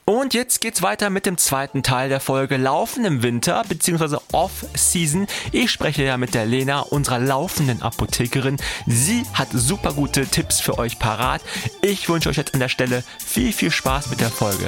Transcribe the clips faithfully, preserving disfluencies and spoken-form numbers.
Und jetzt geht's weiter mit dem zweiten Teil der Folge Laufen im Winter bzw. Off-Season. Ich spreche ja mit der Lena, unserer laufenden Apothekerin. Sie hat super gute Tipps für euch parat. Ich wünsche euch jetzt an der Stelle viel, viel Spaß mit der Folge.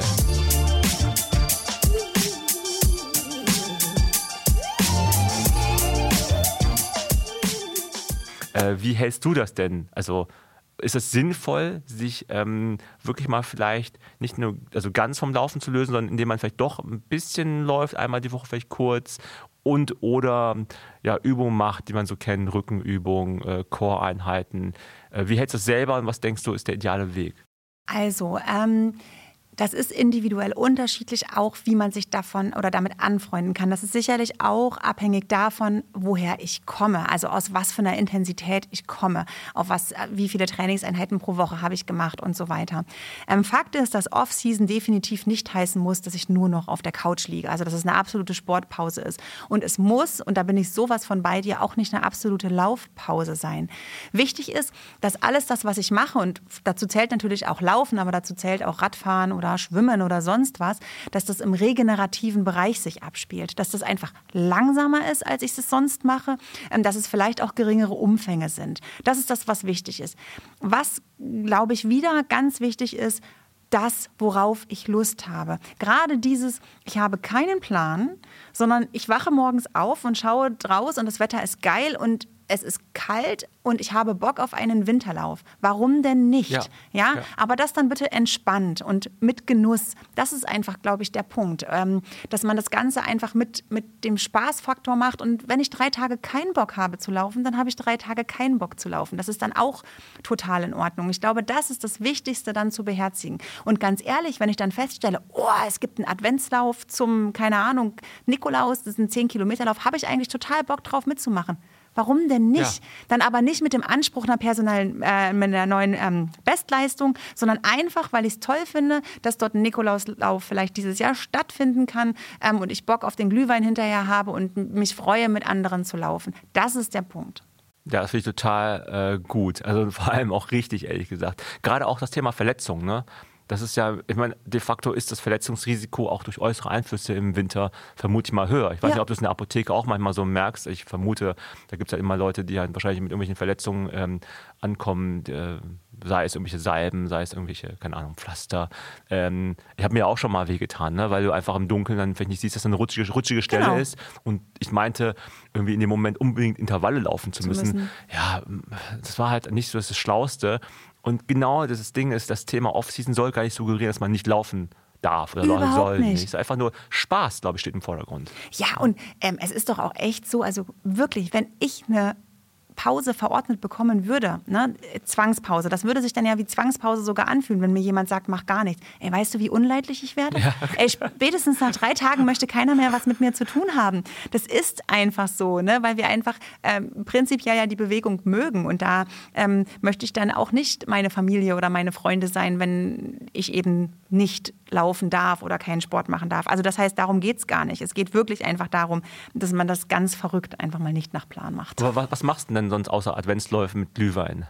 Äh, wie hältst du das denn? Also ist es sinnvoll, sich ähm, wirklich mal vielleicht nicht nur also ganz vom Laufen zu lösen, sondern indem man vielleicht doch ein bisschen läuft, einmal die Woche vielleicht kurz und oder ja, Übungen macht, die man so kennt, Rückenübungen, äh, Core-Einheiten. Äh, wie hältst du es selber und was denkst du, ist der ideale Weg? Also, ähm, das ist individuell unterschiedlich, auch wie man sich davon oder damit anfreunden kann. Das ist sicherlich auch abhängig davon, woher ich komme, also aus was für einer Intensität ich komme, auf was, wie viele Trainingseinheiten pro Woche habe ich gemacht und so weiter. Ähm, Fakt ist, dass Off-Season definitiv nicht heißen muss, dass ich nur noch auf der Couch liege, also dass es eine absolute Sportpause ist. Und es muss, und da bin ich sowas von bei dir, auch nicht eine absolute Laufpause sein. Wichtig ist, dass alles das, was ich mache, und dazu zählt natürlich auch Laufen, aber dazu zählt auch Radfahren oder Schwimmen oder sonst was, dass das im regenerativen Bereich sich abspielt, dass das einfach langsamer ist, als ich es sonst mache, dass es vielleicht auch geringere Umfänge sind. Das ist das, was wichtig ist. Was, glaube ich, wieder ganz wichtig ist, das, worauf ich Lust habe. Gerade dieses, ich habe keinen Plan, sondern ich wache morgens auf und schaue draus und das Wetter ist geil und es ist kalt und ich habe Bock auf einen Winterlauf. Warum denn nicht? Ja, ja? ja. Aber das dann bitte entspannt und mit Genuss. Das ist einfach, glaube ich, der Punkt. Ähm, dass man das Ganze einfach mit, mit dem Spaßfaktor macht. Und wenn ich drei Tage keinen Bock habe zu laufen, dann habe ich drei Tage keinen Bock zu laufen. Das ist dann auch total in Ordnung. Ich glaube, das ist das Wichtigste dann zu beherzigen. Und ganz ehrlich, wenn ich dann feststelle, oh, es gibt einen Adventslauf zum, keine Ahnung, Nikolaus, das ist ein zehn-Kilometer-Lauf, habe ich eigentlich total Bock drauf mitzumachen. Warum denn nicht? Ja. Dann aber nicht mit dem Anspruch einer personellen, äh, mit einer neuen ähm, Bestleistung, sondern einfach, weil ich es toll finde, dass dort ein Nikolauslauf vielleicht dieses Jahr stattfinden kann ähm, und ich Bock auf den Glühwein hinterher habe und mich freue, mit anderen zu laufen. Das ist der Punkt. Ja, das finde ich total äh, gut. Also vor allem auch richtig, ehrlich gesagt. Gerade auch das Thema Verletzungen, ne? Das ist ja, ich meine, de facto ist das Verletzungsrisiko auch durch äußere Einflüsse im Winter vermutlich mal höher. Ich weiß ja. nicht, ob du es in der Apotheke auch manchmal so merkst. Ich vermute, da gibt es halt immer Leute, die halt wahrscheinlich mit irgendwelchen Verletzungen ähm, ankommen, äh, sei es irgendwelche Salben, sei es irgendwelche, keine Ahnung, Pflaster. Ähm, ich habe mir auch schon mal wehgetan, ne? Weil du einfach im Dunkeln dann vielleicht nicht siehst, dass das eine rutschige, rutschige Stelle genau. ist. Und ich meinte, irgendwie in dem Moment unbedingt Intervalle laufen zu, zu müssen. müssen. Ja, das war halt nicht so das Schlauste. Und genau das Ding ist, das Thema Off-Season soll gar nicht suggerieren, dass man nicht laufen darf oder Überhaupt soll nicht. nicht. Es ist einfach nur Spaß, glaube ich, steht im Vordergrund. Ja, und ähm, es ist doch auch echt so, also wirklich, wenn ich eine Pause verordnet bekommen würde, ne? Zwangspause, das würde sich dann ja wie Zwangspause sogar anfühlen, wenn mir jemand sagt, mach gar nichts. Ey, weißt du, wie unleidlich ich werde? Ja. Ey, spätestens nach drei Tagen möchte keiner mehr was mit mir zu tun haben. Das ist einfach so, ne? Weil wir einfach ähm, prinzipiell ja die Bewegung mögen und da ähm, möchte ich dann auch nicht meine Familie oder meine Freunde sein, wenn ich eben nicht laufen darf oder keinen Sport machen darf. Also das heißt, darum geht es gar nicht. Es geht wirklich einfach darum, dass man das ganz verrückt einfach mal nicht nach Plan macht. Aber was, was machst du denn sonst außer Adventsläufen mit Glühwein?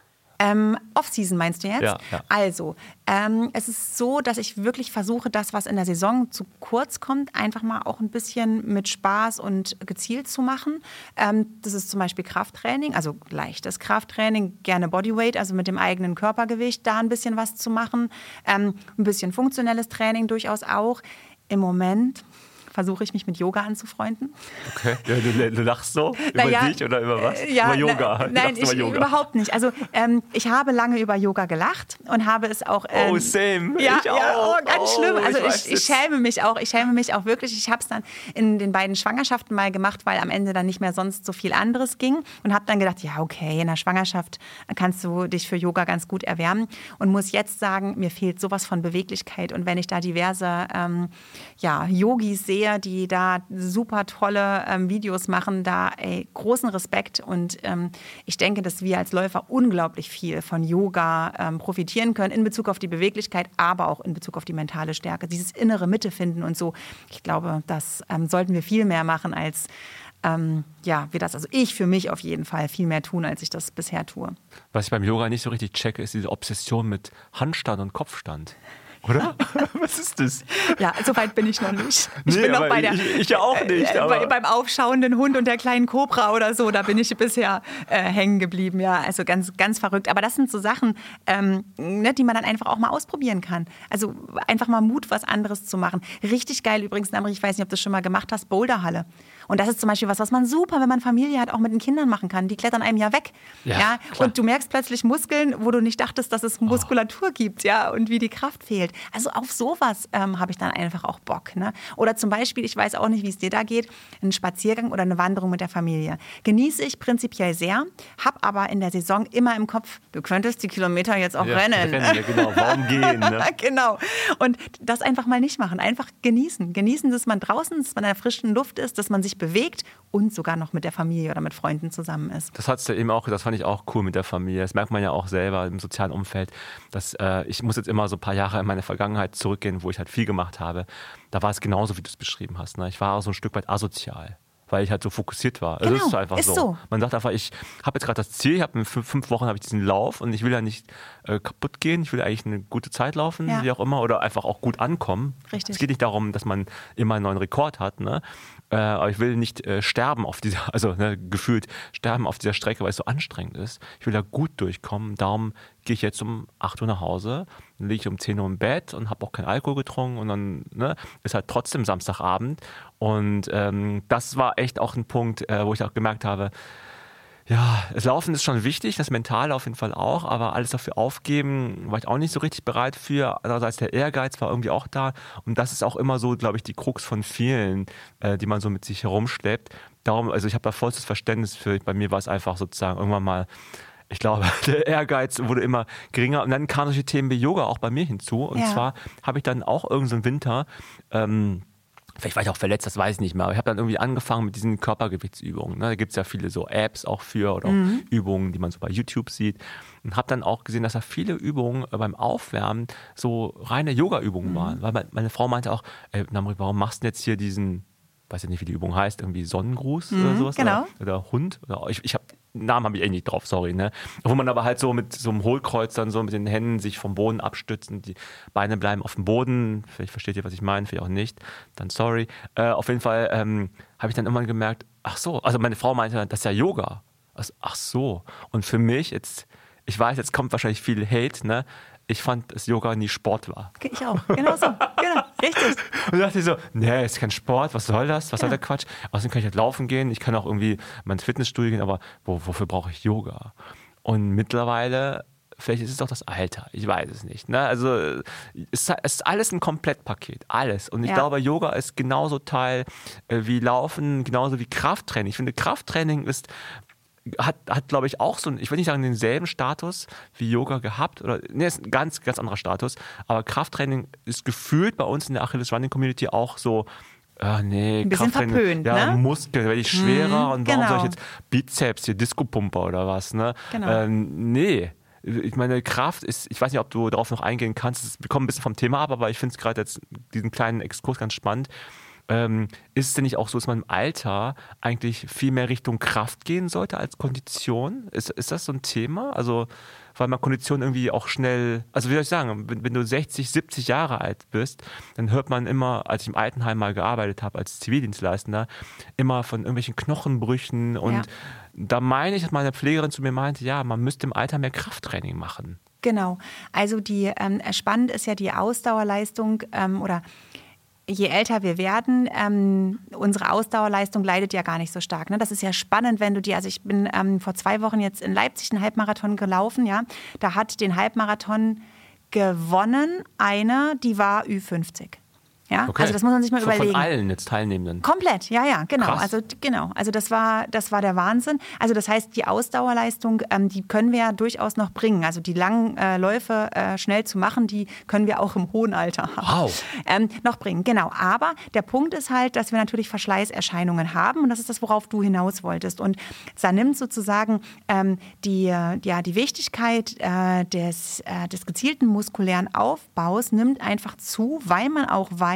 Ähm, Off-Season meinst du jetzt? Ja, ja. Also, ähm, es ist so, dass ich wirklich versuche, das, was in der Saison zu kurz kommt, einfach mal auch ein bisschen mit Spaß und gezielt zu machen. Ähm, das ist zum Beispiel Krafttraining, also leichtes Krafttraining, gerne Bodyweight, also mit dem eigenen Körpergewicht da ein bisschen was zu machen. Ähm, ein bisschen funktionelles Training durchaus auch. Im Moment versuche ich mich mit Yoga anzufreunden. Okay, ja, du, du lachst so? Über naja, dich oder über was? Äh, ja, über Yoga? Na, nein, ich, über Yoga. überhaupt nicht. Also ähm, ich habe lange über Yoga gelacht und habe es auch... Ähm, oh, same. Ja, ich ja auch. oh, ganz oh, schlimm. Also ich, ich, ich schäme mich auch. Ich schäme mich auch wirklich. Ich habe es dann in den beiden Schwangerschaften mal gemacht, weil am Ende dann nicht mehr sonst so viel anderes ging und habe dann gedacht, ja okay, in der Schwangerschaft kannst du dich für Yoga ganz gut erwärmen und muss jetzt sagen, mir fehlt sowas von Beweglichkeit und wenn ich da diverse ähm, ja, Yogis sehe, die da super tolle ähm, Videos machen, da ey, großen Respekt und ähm, ich denke, dass wir als Läufer unglaublich viel von Yoga ähm, profitieren können in Bezug auf die Beweglichkeit, aber auch in Bezug auf die mentale Stärke, dieses innere Mitte finden und so. Ich glaube, das ähm, sollten wir viel mehr machen als ähm, ja, wir das, also ich für mich auf jeden Fall viel mehr tun, als ich das bisher tue. Was ich beim Yoga nicht so richtig checke, ist diese Obsession mit Handstand und Kopfstand. Oder? Was ist das? Ja, so weit bin ich noch nicht. Ich Nee, bin noch aber bei der, ich, ich ja auch nicht. äh, aber bei, beim aufschauenden Hund und der kleinen Kobra oder so, da bin ich bisher äh, hängen geblieben. Ja, also ganz, ganz verrückt. Aber das sind so Sachen, ähm, ne, die man dann einfach auch mal ausprobieren kann. Also einfach mal Mut, was anderes zu machen. Richtig geil übrigens, Namri, ich weiß nicht, ob du das schon mal gemacht hast, Boulderhalle. Und das ist zum Beispiel was, was man super, wenn man Familie hat, auch mit den Kindern machen kann. Die klettern einem ja weg. Ja, Ja, klar. und du merkst plötzlich Muskeln, wo du nicht dachtest, dass es Muskulatur gibt, ja, und wie die Kraft fehlt. Also auf sowas ähm, habe ich dann einfach auch Bock. Ne? Oder zum Beispiel, ich weiß auch nicht, wie es dir da geht, ein Spaziergang oder eine Wanderung mit der Familie. Genieße ich prinzipiell sehr, habe aber in der Saison immer im Kopf, du könntest die Kilometer jetzt auch ja, rennen. rennen. Ja, genau. Warum gehen? Ne? Genau. Und das einfach mal nicht machen. Einfach genießen. Genießen, dass man draußen ist, dass man in der frischen Luft ist, dass man sich bewegt und sogar noch mit der Familie oder mit Freunden zusammen ist. Das hat's ja eben auch, das fand ich auch cool mit der Familie. Das merkt man ja auch selber im sozialen Umfeld. Dass, äh, ich muss jetzt immer so ein paar Jahre in meine Vergangenheit zurückgehen, wo ich halt viel gemacht habe. Da war es genauso, wie du es beschrieben hast. Ne? Ich war auch so ein Stück weit asozial, weil ich halt so fokussiert war. Also Genau, das ist einfach ist so. so. Man sagt einfach, ich habe jetzt gerade das Ziel, ich habe in fünf, fünf Wochen habe ich diesen Lauf und ich will ja nicht äh, kaputt gehen. Ich will eigentlich eine gute Zeit laufen, Ja. wie auch immer, oder einfach auch gut ankommen. Richtig. Es geht nicht darum, dass man immer einen neuen Rekord hat, ne? Äh, aber ich will nicht äh, sterben auf dieser, also ne, gefühlt sterben auf dieser Strecke, weil es so anstrengend ist. Ich will da gut durchkommen. Darum gehe ich jetzt um acht Uhr nach Hause, dann liege ich um zehn Uhr im Bett und habe auch keinen Alkohol getrunken und dann ne, ist halt trotzdem Samstagabend. Und ähm, das war echt auch ein Punkt, äh, wo ich auch gemerkt habe, ja, das Laufen ist schon wichtig, das Mentale auf jeden Fall auch, aber alles dafür aufgeben, war ich auch nicht so richtig bereit für. Andererseits der Ehrgeiz war irgendwie auch da und das ist auch immer so, glaube ich, die Krux von vielen, äh, die man so mit sich herumschleppt. Darum, also ich habe da vollstes Verständnis für, bei mir war es einfach sozusagen irgendwann mal, ich glaube, der Ehrgeiz wurde immer geringer und dann kamen solche Themen wie Yoga auch bei mir hinzu und Ja. zwar habe ich dann auch irgendeinen so Winter, ähm, vielleicht war ich auch verletzt, das weiß ich nicht mehr. Aber ich habe dann irgendwie angefangen mit diesen Körpergewichtsübungen. Ne? Da gibt es ja viele so Apps auch für oder auch Mhm. Übungen, die man so bei YouTube sieht. Und habe dann auch gesehen, dass da viele Übungen äh, beim Aufwärmen so reine Yoga-Übungen Mhm. waren. Weil mein- meine Frau meinte auch, ey, Namri, warum machst du denn jetzt hier diesen, weiß ich nicht, wie die Übung heißt, irgendwie Sonnengruß oder sowas? genau. Oder, oder Hund? Oder, ich ich habe Namen habe ich eh nicht drauf, sorry. Ne? Wo man aber halt so mit so einem Hohlkreuz dann so mit den Händen sich vom Boden abstützen, die Beine bleiben auf dem Boden. Vielleicht versteht ihr, was ich meine, vielleicht auch nicht. Dann sorry. Äh, auf jeden Fall ähm, habe ich dann irgendwann gemerkt, ach so, also meine Frau meinte, das ist ja Yoga. Also, ach so. Und für mich jetzt, ich weiß, jetzt kommt wahrscheinlich viel Hate, ne? Ich fand, dass Yoga nie Sport war. Ich auch. Genau so. Genau. Richtig. Und da dachte ich so, nee, ist kein Sport, was soll das? Was soll Ja. der Quatsch? Außerdem kann ich halt laufen gehen, ich kann auch irgendwie mal ins Fitnessstudio gehen, aber wo, wofür brauche ich Yoga? Und mittlerweile, vielleicht ist es doch das Alter, ich weiß es nicht. Ne? Also es ist, es ist alles ein Komplettpaket, alles. Und ich Ja. glaube, Yoga ist genauso Teil äh, wie Laufen, genauso wie Krafttraining. Ich finde, Krafttraining ist hat, hat glaube ich, auch so, ich will nicht sagen, denselben Status wie Yoga gehabt. Oder, nee, ist ein ganz, ganz anderer Status. Aber Krafttraining ist gefühlt bei uns in der Achilles Running Community auch so, ah, nee, Ein bisschen Krafttraining, verpönt, ja, ne? Muskeln, werde ich schwerer und warum genau. soll ich jetzt Bizeps, hier Disco-Pumper oder was, ne? Genau. Ähm, nee. Ich meine, Kraft ist, ich weiß nicht, ob du darauf noch eingehen kannst, wir kommen ein bisschen vom Thema ab, aber ich finde es gerade jetzt diesen kleinen Exkurs ganz spannend. Ähm, ist es denn nicht auch so, dass man im Alter eigentlich viel mehr Richtung Kraft gehen sollte als Kondition? Ist, ist das so ein Thema? Also, weil man Kondition irgendwie auch schnell, also wie soll ich sagen, wenn, wenn du sechzig, siebzig Jahre alt bist, dann hört man immer, als ich im Altenheim mal gearbeitet habe, als Zivildienstleistender, immer von irgendwelchen Knochenbrüchen und Ja. da meine ich, dass meine Pflegerin zu mir meinte, ja, man müsste im Alter mehr Krafttraining machen. Genau. Also die ähm, spannend ist ja die Ausdauerleistung ähm, oder je älter wir werden, ähm, unsere Ausdauerleistung leidet ja gar nicht so stark. Ne? Das ist ja spannend, wenn du die, also ich bin ähm, vor zwei Wochen jetzt in Leipzig einen Halbmarathon gelaufen, ja. Da hat den Halbmarathon gewonnen eine, die war Ü fünfzig. Ja, Okay. also das muss man sich mal Von- überlegen. Von allen jetzt Teilnehmenden. Komplett, ja, ja, genau. Krass. Also genau, also das war, das war der Wahnsinn. Also das heißt, die Ausdauerleistung, ähm, die können wir ja durchaus noch bringen. Also die langen äh, Läufe äh, schnell zu machen, die können wir auch im hohen Alter Wow. ähm, noch bringen. Genau. Aber der Punkt ist halt, dass wir natürlich Verschleißerscheinungen haben und das ist das, worauf du hinaus wolltest. Und da nimmt sozusagen ähm, die, äh, ja, die Wichtigkeit äh, des, äh, des gezielten muskulären Aufbaus nimmt einfach zu, weil man auch weiß,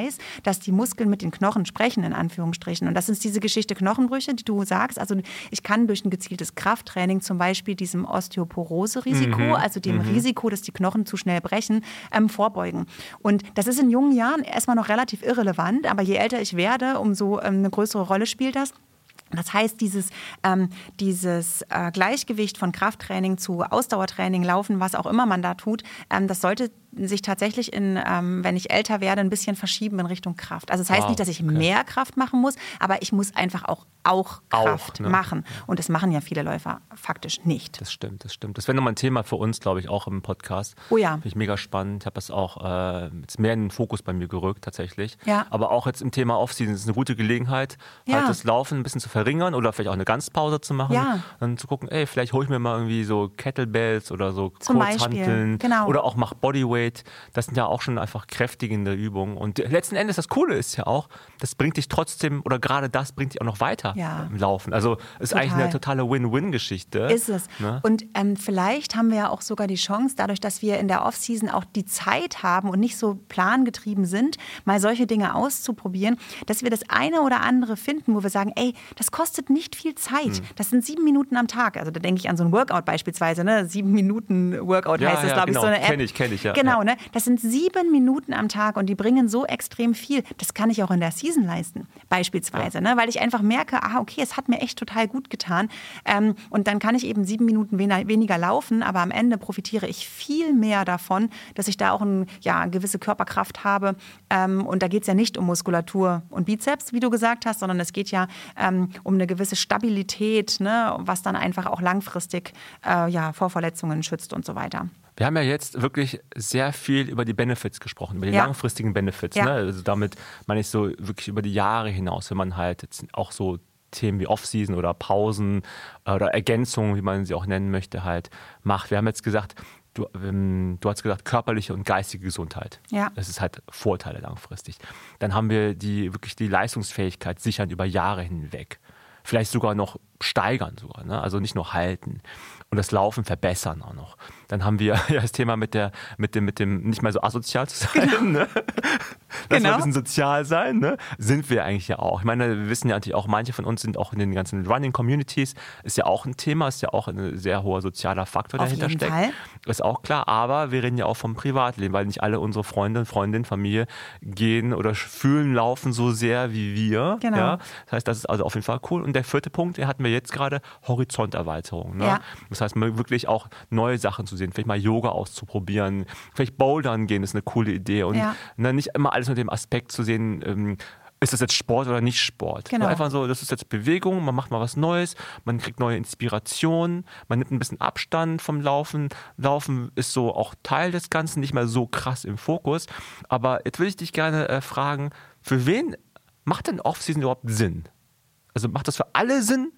weiß, dass die Muskeln mit den Knochen sprechen, in Anführungsstrichen. Und das ist diese Geschichte Knochenbrüche, die du sagst. Also ich kann durch ein gezieltes Krafttraining zum Beispiel diesem Osteoporose-Risiko, mhm. also dem mhm. Risiko, dass die Knochen zu schnell brechen, ähm, vorbeugen. Und das ist in jungen Jahren erstmal noch relativ irrelevant, aber je älter ich werde, umso ähm, eine größere Rolle spielt das. Das heißt, dieses, ähm, dieses äh, Gleichgewicht von Krafttraining zu Ausdauertraining, Laufen, was auch immer man da tut, ähm, das sollte sich tatsächlich, in, ähm, wenn ich älter werde, ein bisschen verschieben in Richtung Kraft. Also das heißt wow, nicht, dass ich okay. mehr Kraft machen muss, aber ich muss einfach auch, auch Kraft auch, ne? machen. Und das machen ja viele Läufer faktisch nicht. Das stimmt, das stimmt. Das wäre nochmal ein Thema für uns, glaube ich, auch im Podcast. Oh ja. Finde ich mega spannend. Ich habe das auch äh, jetzt mehr in den Fokus bei mir gerückt, tatsächlich. Ja. Aber auch jetzt im Thema Offseason ist es eine gute Gelegenheit, ja. halt das Laufen ein bisschen zu verringern oder vielleicht auch eine Ganzpause zu machen. Ja. Dann zu gucken, ey, vielleicht hole ich mir mal irgendwie so Kettlebells oder so Zum Kurzhanteln. Genau. Oder auch mach Bodyweight. Das sind ja auch schon einfach kräftigende Übungen. Und letzten Endes, das Coole ist ja auch, das bringt dich trotzdem, oder gerade das bringt dich auch noch weiter ja. im Laufen. Also ist Total. eigentlich eine totale Win-Win-Geschichte. Ist es. Ne? Und ähm, vielleicht haben wir ja auch sogar die Chance, dadurch, dass wir in der Off-Season auch die Zeit haben und nicht so plangetrieben sind, mal solche Dinge auszuprobieren, dass wir das eine oder andere finden, wo wir sagen, ey, das kostet nicht viel Zeit. Hm. Das sind sieben Minuten am Tag. Also da denke ich an so ein Workout beispielsweise, ne? Sieben Minuten Workout ja, heißt das, ja, glaube genau. ich, so eine App. Kenne ich, kenne ich, ja. Genau, ja. ne? Das sind sieben Minuten am Tag und die bringen so extrem viel. Das kann ich auch in der Season leisten, beispielsweise, ja. ne? Weil ich einfach merke, ah, okay, es hat mir echt total gut getan. Ähm, und dann kann ich eben sieben Minuten wen- weniger laufen, aber am Ende profitiere ich viel mehr davon, dass ich da auch ein, ja, eine gewisse Körperkraft habe. Ähm, und da geht es ja nicht um Muskulatur und Bizeps, wie du gesagt hast, sondern es geht ja ähm, um eine gewisse Stabilität, ne? Was dann einfach auch langfristig äh, ja, vor Verletzungen schützt und so weiter. Wir haben ja jetzt wirklich sehr viel über die Benefits gesprochen, über die ja. langfristigen Benefits. Ja. Ne? Also damit meine ich so wirklich über die Jahre hinaus, wenn man halt jetzt auch so Themen wie Off-Season oder Pausen oder Ergänzungen, wie man sie auch nennen möchte, halt macht. Wir haben jetzt gesagt, du, ähm, du hast gesagt, körperliche und geistige Gesundheit. Ja. Das ist halt Vorteile langfristig. Dann haben wir die wirklich die Leistungsfähigkeit sichern über Jahre hinweg. Vielleicht sogar noch steigern sogar, ne? Also nicht nur halten. Und das Laufen verbessern auch noch. Dann haben wir ja das Thema mit, der, mit, dem, mit dem nicht mehr so asozial zu sein. Genau. Ne? Dass genau. wir ein bisschen sozial sein, ne? Sind wir eigentlich ja auch. Ich meine, wir wissen ja natürlich auch, manche von uns sind auch in den ganzen Running-Communities. Ist ja auch ein Thema, ist ja auch ein sehr hoher sozialer Faktor, der dahinter steckt. Fall. Ist auch klar, aber wir reden ja auch vom Privatleben, weil nicht alle unsere Freunde, Freundinnen, Familie gehen oder fühlen Laufen so sehr wie wir. Genau. Ja? Das heißt, das ist also auf jeden Fall cool. Und der vierte Punkt, den hatten wir jetzt gerade, Horizonterweiterung. Ne? Ja. Das heißt, wirklich auch neue Sachen zu sehen, vielleicht mal Yoga auszuprobieren, vielleicht Bouldern gehen, ist eine coole Idee. Und ja. ne, nicht immer alles mit dem Aspekt zu sehen, ähm, ist das jetzt Sport oder nicht Sport? Genau. Einfach so, das ist jetzt Bewegung, man macht mal was Neues, man kriegt neue Inspirationen, man nimmt ein bisschen Abstand vom Laufen. Laufen ist so auch Teil des Ganzen, nicht mehr so krass im Fokus. Aber jetzt würde ich dich gerne äh, fragen, für wen macht denn Off-Season überhaupt Sinn? Also macht das für alle Sinn?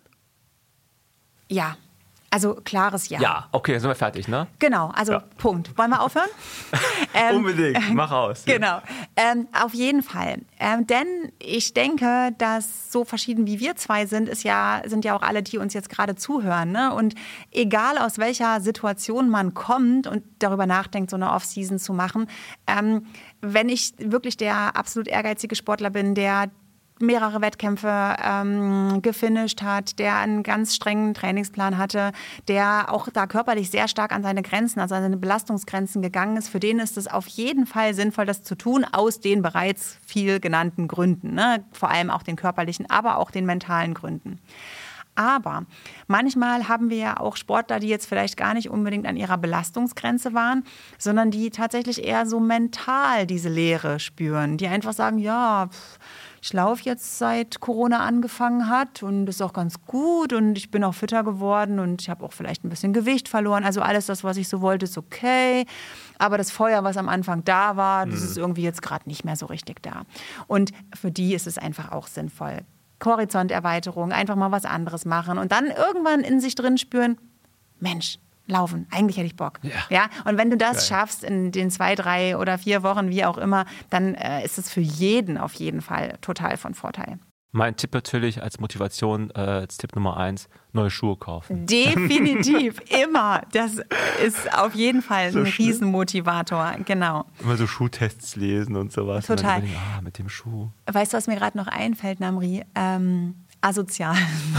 Ja. Also klares Ja. Ja, okay, dann sind wir fertig, ne? Genau, also ja. Punkt. Wollen wir aufhören? ähm, Unbedingt, mach aus. Genau, ähm, auf jeden Fall. Ähm, denn ich denke, dass so verschieden wie wir zwei sind, ist ja, sind ja auch alle, die uns jetzt gerade zuhören. Ne? Und egal aus welcher Situation man kommt und darüber nachdenkt, so eine Off-Season zu machen, ähm, wenn ich wirklich der absolut ehrgeizige Sportler bin, der mehrere Wettkämpfe ähm, gefinisht hat, der einen ganz strengen Trainingsplan hatte, der auch da körperlich sehr stark an seine Grenzen, also an seine Belastungsgrenzen gegangen ist. Für den ist es auf jeden Fall sinnvoll, das zu tun, aus den bereits viel genannten Gründen. Ne? Vor allem auch den körperlichen, aber auch den mentalen Gründen. Aber manchmal haben wir ja auch Sportler, die jetzt vielleicht gar nicht unbedingt an ihrer Belastungsgrenze waren, sondern die tatsächlich eher so mental diese Leere spüren, die einfach sagen, ja, pff, ich laufe jetzt seit Corona angefangen hat und ist auch ganz gut und ich bin auch fitter geworden und ich habe auch vielleicht ein bisschen Gewicht verloren. Also alles das, was ich so wollte, ist okay. Aber das Feuer, was am Anfang da war, das ist irgendwie jetzt gerade nicht mehr so richtig da. Und für die ist es einfach auch sinnvoll. Horizonterweiterung, einfach mal was anderes machen und dann irgendwann in sich drin spüren, Mensch, laufen, eigentlich hätte ich Bock. Ja. Ja? Und wenn du das Geil. schaffst in den zwei, drei oder vier Wochen, wie auch immer, dann äh, ist es für jeden auf jeden Fall total von Vorteil. Mein Tipp natürlich als Motivation, äh, als Tipp Nummer eins, neue Schuhe kaufen. Definitiv, immer. Das ist auf jeden Fall So ein schlimm. Riesenmotivator, genau. Immer so Schuhtests lesen und sowas. Total. Und dann überlegen, ah, mit dem Schuh. Weißt du, was mir gerade noch einfällt, Namri? Ähm, asozial.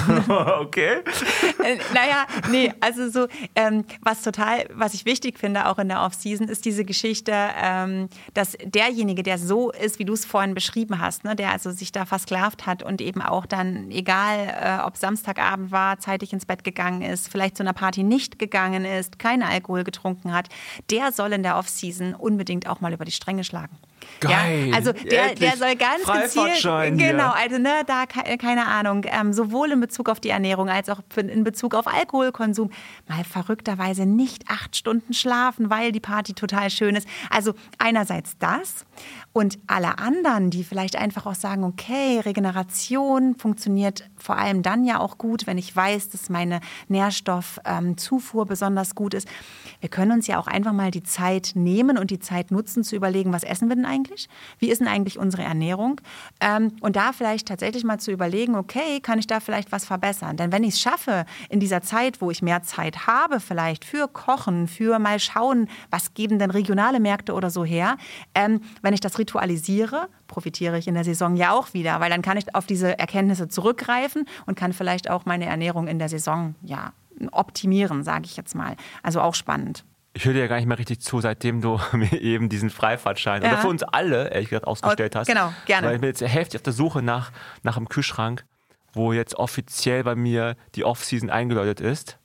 Okay. Äh, naja, nee, also so, ähm, was total, was ich wichtig finde, auch in der Off-Season, ist diese Geschichte, ähm, dass derjenige, der so ist, wie du es vorhin beschrieben hast, ne, der also sich da versklavt hat und eben auch dann, egal äh, ob Samstagabend war, zeitig ins Bett gegangen ist, vielleicht zu einer Party nicht gegangen ist, keinen Alkohol getrunken hat, der soll in der Off-Season unbedingt auch mal über die Stränge schlagen. Geil. Ja, also der, der soll ganz gezielt, Freifahrtschein hier. genau, also ne, da ke- keine Ahnung, ähm, sowohl in Bezug auf die Ernährung als auch in Bezug auf Alkoholkonsum mal verrückterweise nicht acht Stunden schlafen, weil die Party total schön ist. Also einerseits das und alle anderen, die vielleicht einfach auch sagen, okay, Regeneration funktioniert vor allem dann ja auch gut, wenn ich weiß, dass meine Nährstoffzufuhr ähm, besonders gut ist. Wir können uns ja auch einfach mal die Zeit nehmen und die Zeit nutzen, zu überlegen, was essen wir denn eigentlich? Wie ist denn eigentlich unsere Ernährung? Ähm, und da vielleicht tatsächlich mal zu überlegen, okay, kann ich da vielleicht was verbessern? Denn wenn ich es schaffe, in dieser Zeit, wo ich mehr Zeit habe, vielleicht für Kochen, für mal schauen, was geben denn regionale Märkte oder so her, ähm, wenn ich das ritualisiere, profitiere ich in der Saison ja auch wieder, weil dann kann ich auf diese Erkenntnisse zurückgreifen und kann vielleicht auch meine Ernährung in der Saison ja, optimieren, sage ich jetzt mal. Also auch spannend. Ich höre dir ja gar nicht mehr richtig zu, seitdem du mir eben diesen Freifahrtschein Ja. oder für uns alle, ehrlich gesagt, ausgestellt hast. Genau, gerne. Weil ich bin jetzt heftig auf der Suche nach, nach einem Kühlschrank, wo jetzt offiziell bei mir die Off-Season eingeläutet ist.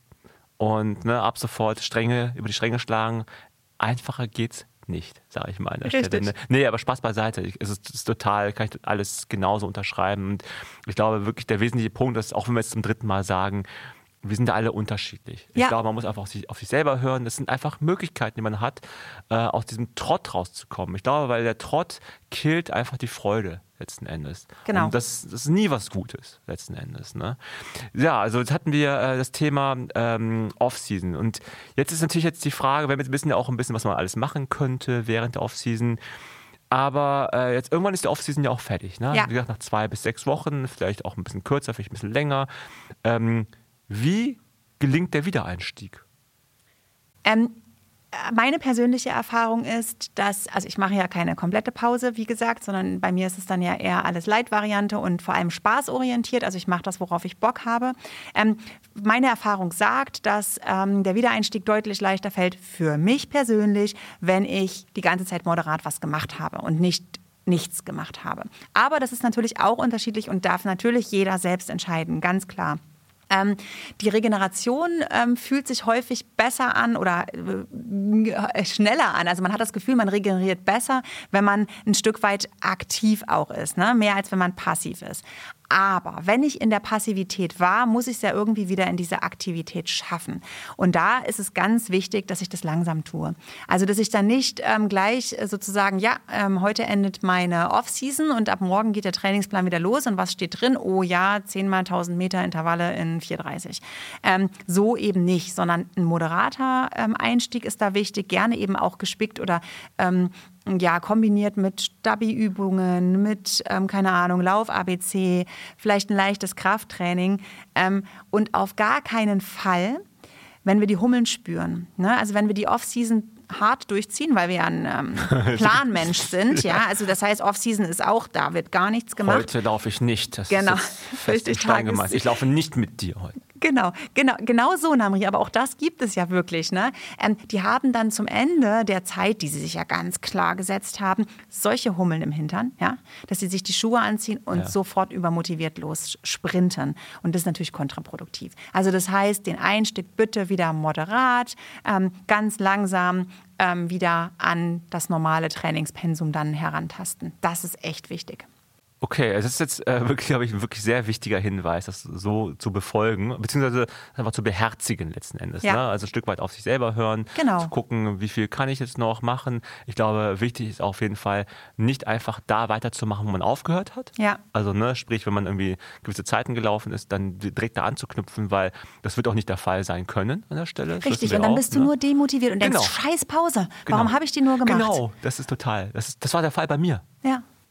Und ne, ab sofort Stränge, über die Stränge schlagen. Einfacher geht's nicht, sage ich mal an der Richtig. Stelle. Nee, aber Spaß beiseite. Ich- Es ist, es ist total, kann ich alles genauso unterschreiben. Und ich glaube wirklich, der wesentliche Punkt ist, auch wenn wir jetzt zum dritten Mal sagen, wir sind da alle unterschiedlich. Ich Ja. glaube, man muss einfach auf sich, auf sich selber hören. Das sind einfach Möglichkeiten, die man hat, äh, aus diesem Trott rauszukommen. Ich glaube, weil der Trott killt einfach die Freude letzten Endes. Genau. Und das, das ist nie was Gutes letzten Endes. Ne? Ja, also jetzt hatten wir äh, das Thema ähm, Off-Season. Und jetzt ist natürlich jetzt die Frage, wir wissen ja auch ein bisschen, was man alles machen könnte während der Off-Season. Aber äh, jetzt irgendwann ist die Off-Season ja auch fertig. Ne? Ja. Wie gesagt, nach zwei bis sechs Wochen, vielleicht auch ein bisschen kürzer, vielleicht ein bisschen länger. Ähm, Wie gelingt der Wiedereinstieg? Ähm, meine persönliche Erfahrung ist, dass, also ich mache ja keine komplette Pause, wie gesagt, sondern bei mir ist es dann ja eher alles Light-Variante und vor allem spaßorientiert. Also ich mache das, worauf ich Bock habe. Ähm, meine Erfahrung sagt, dass ähm, der Wiedereinstieg deutlich leichter fällt für mich persönlich, wenn ich die ganze Zeit moderat was gemacht habe und nicht nichts gemacht habe. Aber das ist natürlich auch unterschiedlich und darf natürlich jeder selbst entscheiden, ganz klar. Ähm, die Regeneration ähm, fühlt sich häufig besser an oder äh, schneller an. Also man hat das Gefühl, man regeneriert besser, wenn man ein Stück weit aktiv auch ist, ne? Mehr als wenn man passiv ist. Aber wenn ich in der Passivität war, muss ich es ja irgendwie wieder in diese Aktivität schaffen. Und da ist es ganz wichtig, dass ich das langsam tue. Also, dass ich dann nicht ähm, gleich sozusagen, ja, ähm, heute endet meine Off-Season und ab morgen geht der Trainingsplan wieder los. Und was steht drin? Oh ja, zehn mal tausend Meter Intervalle in vier dreißig. Ähm, so eben nicht, sondern ein moderater ähm, Einstieg ist da wichtig. Gerne eben auch gespickt oder ähm, ja, kombiniert mit Stabi-Übungen, mit, ähm, keine Ahnung, Lauf-A B C, vielleicht ein leichtes Krafttraining ähm, und auf gar keinen Fall, wenn wir die Hummeln spüren. Ne? Also wenn wir die Off-Season hart durchziehen, weil wir ja ein ähm, Planmensch sind. Ja, also das heißt, Off-Season ist auch, da wird gar nichts gemacht. Heute laufe ich nicht. Das Genau. ist jetzt fest in Stein gemeißelt. Ich laufe nicht mit dir heute. Genau, genau, genau so, Namri. Aber auch das gibt es ja wirklich. Ne? Ähm, die haben dann zum Ende der Zeit, die sie sich ja ganz klar gesetzt haben, solche Hummeln im Hintern, ja, dass sie sich die Schuhe anziehen und Ja. sofort übermotiviert los sprinten. Und das ist natürlich kontraproduktiv. Also das heißt, den Einstieg bitte wieder moderat, ähm, ganz langsam ähm, wieder an das normale Trainingspensum dann herantasten. Das ist echt wichtig. Okay, es ist jetzt äh, wirklich, glaube ich, ein wirklich sehr wichtiger Hinweis, das so zu befolgen, beziehungsweise einfach zu beherzigen letzten Endes. Ja. Ne? Also ein Stück weit auf sich selber hören, Genau. zu gucken, wie viel kann ich jetzt noch machen. Ich glaube, wichtig ist auf jeden Fall, nicht einfach da weiterzumachen, wo man aufgehört hat. Ja. Also ne, sprich, wenn man irgendwie gewisse Zeiten gelaufen ist, dann direkt da anzuknüpfen, weil das wird auch nicht der Fall sein können an der Stelle. Das wissen Richtig, wir und dann auch, bist du ne? nur demotiviert und denkst, Genau. scheiß Pause, Genau. warum habe ich die nur gemacht? Genau, das ist total, das, ist, das war der Fall bei mir. Ja.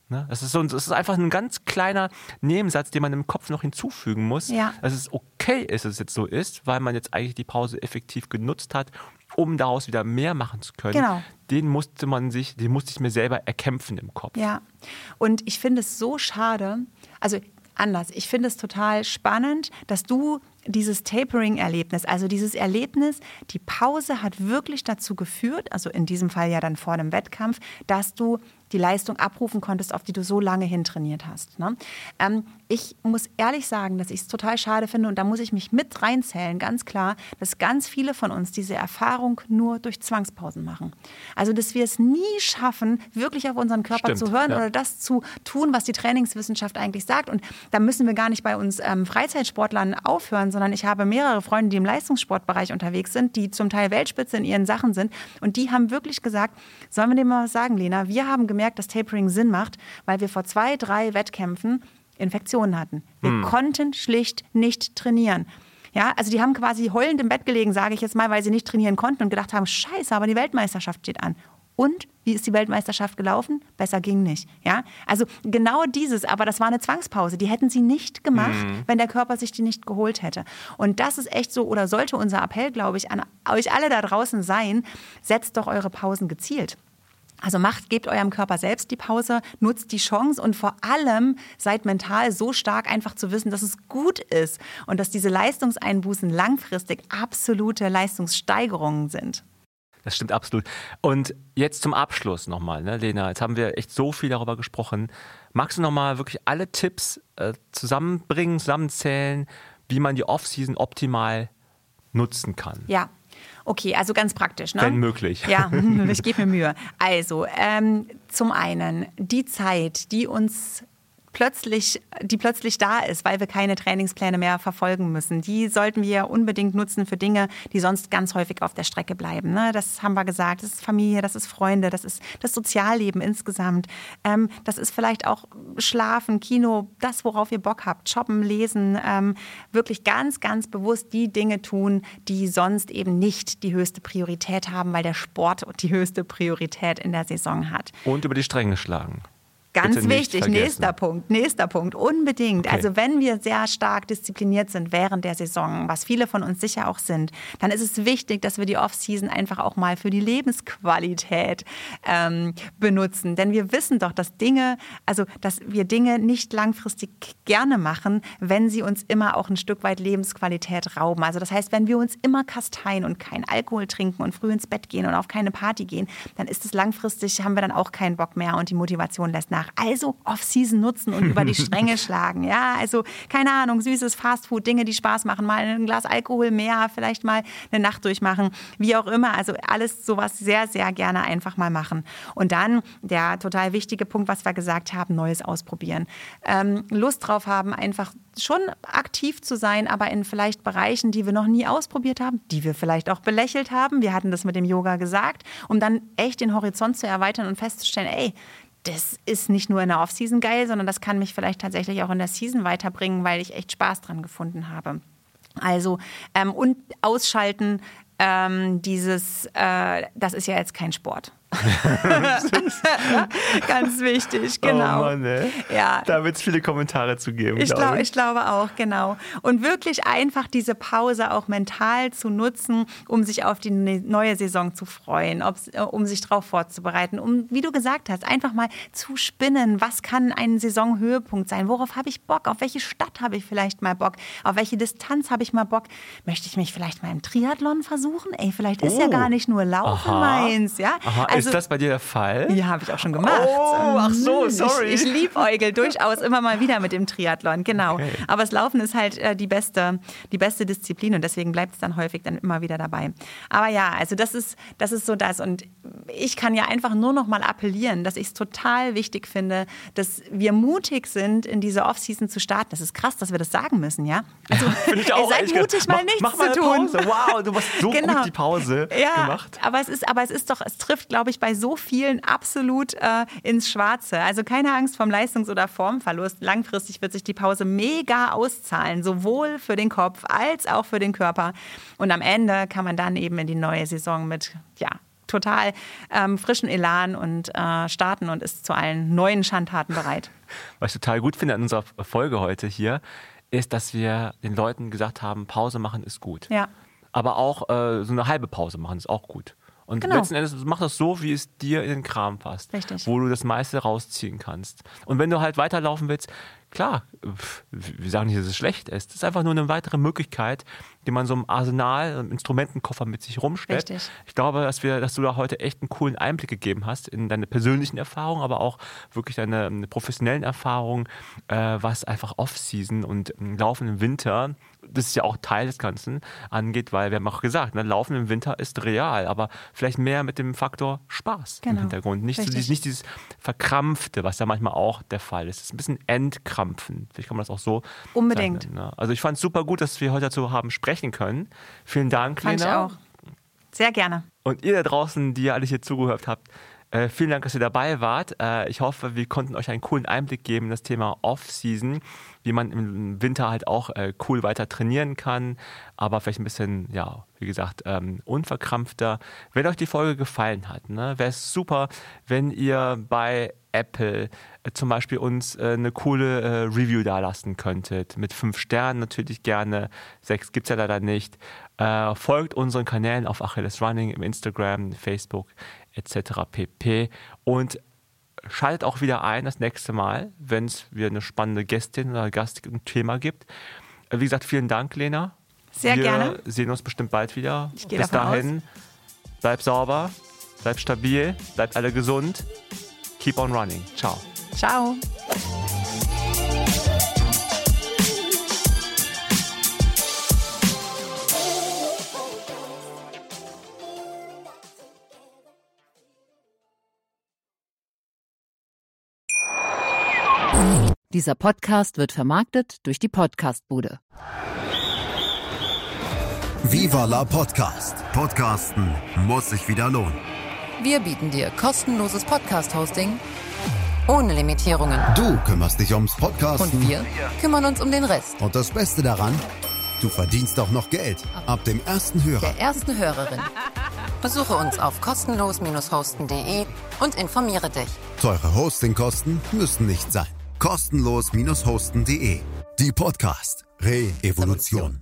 Ne? Es ist so, es ist einfach ein ganz kleiner Nebensatz, den man im Kopf noch hinzufügen muss, Ja. dass es okay ist, dass es jetzt so ist, weil man jetzt eigentlich die Pause effektiv genutzt hat, um daraus wieder mehr machen zu können. Genau. Den musste man sich, den musste ich mir selber erkämpfen im Kopf. Ja, und ich finde es so schade, also anders, ich finde es total spannend, dass du dieses Tapering-Erlebnis, also dieses Erlebnis, die Pause hat wirklich dazu geführt, also in diesem Fall ja dann vor einem Wettkampf, dass du die Leistung abrufen konntest, auf die du so lange hintrainiert hast. Ne? Ähm, ich muss ehrlich sagen, dass ich es total schade finde und da muss ich mich mit reinzählen, ganz klar, dass ganz viele von uns diese Erfahrung nur durch Zwangspausen machen. Also, dass wir es nie schaffen, wirklich auf unseren Körper Stimmt, zu hören ja. oder das zu tun, was die Trainingswissenschaft eigentlich sagt. Und da müssen wir gar nicht bei uns ähm, Freizeitsportlern aufhören, sondern ich habe mehrere Freunde, die im Leistungssportbereich unterwegs sind, die zum Teil Weltspitze in ihren Sachen sind und die haben wirklich gesagt, sollen wir dir mal was sagen, Lena, wir haben gemerkt, dass Tapering Sinn macht, weil wir vor zwei, drei Wettkämpfen Infektionen hatten. Wir hm. konnten schlicht nicht trainieren. Ja, also die haben quasi heulend im Bett gelegen, sage ich jetzt mal, weil sie nicht trainieren konnten und gedacht haben, scheiße, aber die Weltmeisterschaft steht an. Und wie ist die Weltmeisterschaft gelaufen? Besser ging nicht. Ja? Also genau dieses, aber das war eine Zwangspause. Die hätten sie nicht gemacht, mhm. wenn der Körper sich die nicht geholt hätte. Und das ist echt so, oder sollte unser Appell, glaube ich, an euch alle da draußen sein, setzt doch eure Pausen gezielt. Also macht, gebt eurem Körper selbst die Pause, nutzt die Chance und vor allem seid mental so stark, einfach zu wissen, dass es gut ist und dass diese Leistungseinbußen langfristig absolute Leistungssteigerungen sind. Das stimmt absolut. Und jetzt zum Abschluss nochmal, ne, Lena, jetzt haben wir echt so viel darüber gesprochen. Magst du nochmal wirklich alle Tipps äh, zusammenbringen, zusammenzählen, wie man die Off-Season optimal nutzen kann? Ja. Okay, also ganz praktisch, ne? Wenn möglich. Ja, ich gebe mir Mühe. Also, ähm, zum einen die Zeit, die uns plötzlich, die plötzlich da ist, weil wir keine Trainingspläne mehr verfolgen müssen. Die sollten wir unbedingt nutzen für Dinge, die sonst ganz häufig auf der Strecke bleiben. Ne? Das haben wir gesagt, das ist Familie, das ist Freunde, das ist das Sozialleben insgesamt. Ähm, das ist vielleicht auch Schlafen, Kino, das, worauf ihr Bock habt, shoppen, lesen. Ähm, wirklich ganz, ganz bewusst die Dinge tun, die sonst eben nicht die höchste Priorität haben, weil der Sport die höchste Priorität in der Saison hat. Und über die Stränge schlagen. Ganz wichtig, nächster Punkt, nächster Punkt, unbedingt. Okay. Also wenn wir sehr stark diszipliniert sind während der Saison, was viele von uns sicher auch sind, dann ist es wichtig, dass wir die Off-Season einfach auch mal für die Lebensqualität ähm, benutzen. Denn wir wissen doch, dass Dinge, also dass wir Dinge nicht langfristig gerne machen, wenn sie uns immer auch ein Stück weit Lebensqualität rauben. Also das heißt, wenn wir uns immer kasteien und keinen Alkohol trinken und früh ins Bett gehen und auf keine Party gehen, dann ist es langfristig, haben wir dann auch keinen Bock mehr und die Motivation lässt nach. Also Off-Season nutzen und über die Stränge schlagen. Ja, also keine Ahnung, süßes Fastfood, Dinge, die Spaß machen, mal ein Glas Alkohol mehr, vielleicht mal eine Nacht durchmachen, wie auch immer. Also alles sowas sehr, sehr gerne einfach mal machen. Und dann der total wichtige Punkt, was wir gesagt haben, Neues ausprobieren. Ähm, Lust drauf haben, einfach schon aktiv zu sein, aber in vielleicht Bereichen, die wir noch nie ausprobiert haben, die wir vielleicht auch belächelt haben. Wir hatten das mit dem Yoga gesagt, um dann echt den Horizont zu erweitern und festzustellen, ey, das ist nicht nur in der Off-Season geil, sondern das kann mich vielleicht tatsächlich auch in der Season weiterbringen, weil ich echt Spaß dran gefunden habe. Also, ähm, und ausschalten, ähm, dieses, äh, das ist ja jetzt kein Sport. Ganz wichtig, genau. Oh Mann, ey. Ja. Da wird es viele Kommentare zu geben, ich, glaube glaub, ich. ich glaube auch, genau. Und wirklich einfach diese Pause auch mental zu nutzen, um sich auf die neue Saison zu freuen, um sich darauf vorzubereiten, um, wie du gesagt hast, einfach mal zu spinnen. Was kann ein Saisonhöhepunkt sein? Worauf habe ich Bock? Auf welche Stadt habe ich vielleicht mal Bock? Auf welche Distanz habe ich mal Bock? Möchte ich mich vielleicht mal im Triathlon versuchen? Ey, vielleicht ist oh. ja gar nicht nur Laufen Aha. meins. Ja? Aha. Also, ist das bei dir der Fall? Ja, habe ich auch schon gemacht. Oh, ach so, sorry. Ich, ich liebäugel durchaus immer mal wieder mit dem Triathlon, genau. Okay. Aber das Laufen ist halt äh, die beste, die beste Disziplin und deswegen bleibt es dann häufig dann immer wieder dabei. Aber ja, also das ist, das ist so das. Und ich kann ja einfach nur noch mal appellieren, dass ich es total wichtig finde, dass wir mutig sind, in diese Off-Season zu starten. Das ist krass, dass wir das sagen müssen, ja? Also, ja, finde ich auch. Ey, seid mutig, mal mach, nichts mach mal zu tun. Pause. Wow, du hast so genau. gut die Pause ja, gemacht. Aber es ist, aber es ist doch, es trifft, glaube ich, bei so vielen absolut äh, ins Schwarze. Also keine Angst vom Leistungs- oder Formverlust. Langfristig wird sich die Pause mega auszahlen, sowohl für den Kopf als auch für den Körper. Und am Ende kann man dann eben in die neue Saison mit, ja, total ähm, frischen Elan und äh, starten und ist zu allen neuen Schandtaten bereit. Was ich total gut finde an unserer Folge heute hier, ist, dass wir den Leuten gesagt haben, Pause machen ist gut. Ja. Aber auch äh, so eine halbe Pause machen ist auch gut. Und genau. letzten Endes mach das so, wie es dir in den Kram passt. Richtig. Wo du das meiste rausziehen kannst. Und wenn du halt weiterlaufen willst, klar, wir sagen nicht, dass es schlecht ist. Das ist einfach nur eine weitere Möglichkeit, die man so im Arsenal, im Instrumentenkoffer mit sich rumschleppt. Richtig. Ich glaube, dass wir, dass du da heute echt einen coolen Einblick gegeben hast in deine persönlichen Erfahrungen, aber auch wirklich deine, deine professionellen Erfahrungen, äh, was einfach Off-Season und ähm, Laufen im Winter, das ist ja auch Teil des Ganzen, angeht, weil wir haben auch gesagt, ne, Laufen im Winter ist real, aber vielleicht mehr mit dem Faktor Spaß genau. im Hintergrund. Nicht, so dieses, nicht dieses Verkrampfte, was ja manchmal auch der Fall ist. Es ist ein bisschen Entkrampfen. Vielleicht kann man das auch so Unbedingt. sagen, ne? Also ich fand es super gut, dass wir heute dazu haben sprechen können. Vielen Dank, fand Lena. Ich auch. Sehr gerne. Und ihr da draußen, die ihr alle hier zugehört habt, äh, vielen Dank, dass ihr dabei wart. Äh, ich hoffe, wir konnten euch einen coolen Einblick geben in das Thema Off-Season, wie man im Winter halt auch äh, cool weiter trainieren kann, aber vielleicht ein bisschen, ja, wie gesagt, ähm, unverkrampfter. Wenn euch die Folge gefallen hat, ne, wäre es super, wenn ihr bei Apple äh, zum Beispiel uns äh, eine coole äh, Review dalassen könntet. Mit fünf Sternen natürlich gerne. Sechs gibt es ja leider nicht. Äh, folgt unseren Kanälen auf Achilles Running im Instagram, Facebook et cetera pp. Und schaltet auch wieder ein das nächste Mal, wenn es wieder eine spannende Gästin oder Gast ein Thema gibt. Äh, wie gesagt, vielen Dank, Lena. Sehr Wir gerne. Wir sehen uns bestimmt bald wieder. Ich gehe Bis davon dahin, aus. bleibt sauber, bleibt stabil, bleibt alle gesund. Keep on running. Ciao. Ciao. Dieser Podcast wird vermarktet durch die Podcastbude. Viva la Podcast. Podcasten muss sich wieder lohnen. Wir bieten dir kostenloses Podcast-Hosting ohne Limitierungen. Du kümmerst dich ums Podcasten. Und wir kümmern uns um den Rest. Und das Beste daran, du verdienst auch noch Geld. Ab dem ersten Hörer. Der ersten Hörerin. Besuche uns auf kostenlos hosten punkt de und informiere dich. Teure Hostingkosten müssen nicht sein. kostenlos hosten punkt de. Die Podcast Re-Evolution.